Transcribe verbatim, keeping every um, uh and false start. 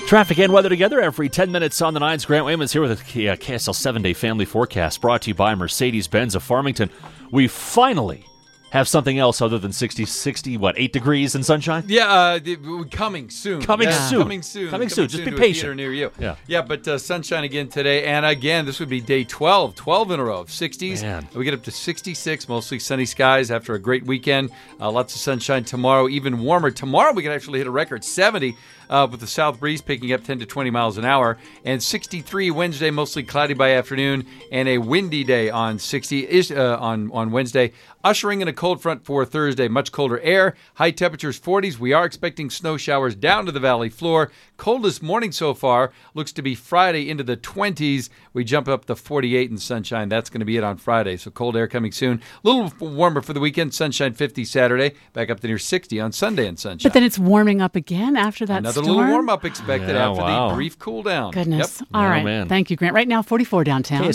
Traffic and weather together every ten minutes on the nines. Grant Wayman's here with a uh, K S L seven-day family forecast brought to you by Mercedes-Benz of Farmington. We finally have something else other than sixty, sixty, what, eight degrees and sunshine? Yeah, uh, the, coming soon. Coming yeah, soon. Coming soon. Coming soon. Just be to a patient. theater near you. Yeah. Yeah, but uh, sunshine again today. And again, this would be day twelve. twelve in a row of sixties. Man. We get up to sixty-six, mostly sunny skies after a great weekend. Uh, lots of sunshine tomorrow, even warmer. Tomorrow we can actually hit a record seventy. Uh, with the south breeze picking up ten to twenty miles an hour. And sixty-three Wednesday, mostly cloudy by afternoon, and a windy day on sixty uh, on, on Wednesday. Ushering in a cold front for Thursday, much colder air. High temperatures forties. We are expecting snow showers down to the valley floor. Coldest morning so far looks to be Friday into the twenties. We jump up to forty-eight in sunshine. That's going to be it on Friday. So cold air coming soon. A little warmer for the weekend. Sunshine fifty Saturday. Back up to near sixty on Sunday and sunshine. But then it's warming up again after that Another storm? little warm-up expected Yeah, after wow. the brief cool down. Goodness. Yep. All Oh, right. man. Thank you, Grant. Right now, forty-four downtown.